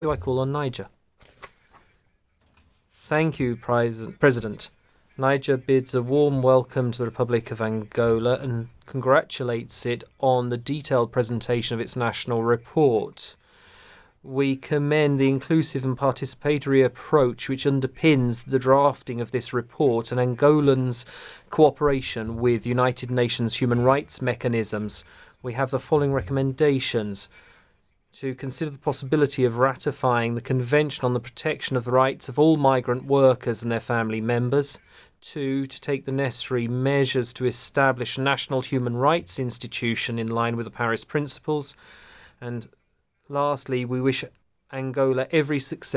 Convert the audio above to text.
I call on Niger. Thank you, President. Niger bids a warm welcome to the Republic of Angola and congratulates it on the detailed presentation of its national report. We commend the inclusive and participatory approach which underpins the drafting of this report and Angolans' cooperation with United Nations human rights mechanisms. We have the following recommendations: to consider the possibility of ratifying the Convention on the Protection of the Rights of all Migrant Workers and their Family Members, to take the necessary measures to establish a national human rights institution in line with the Paris Principles, and lastly, we wish Angola every success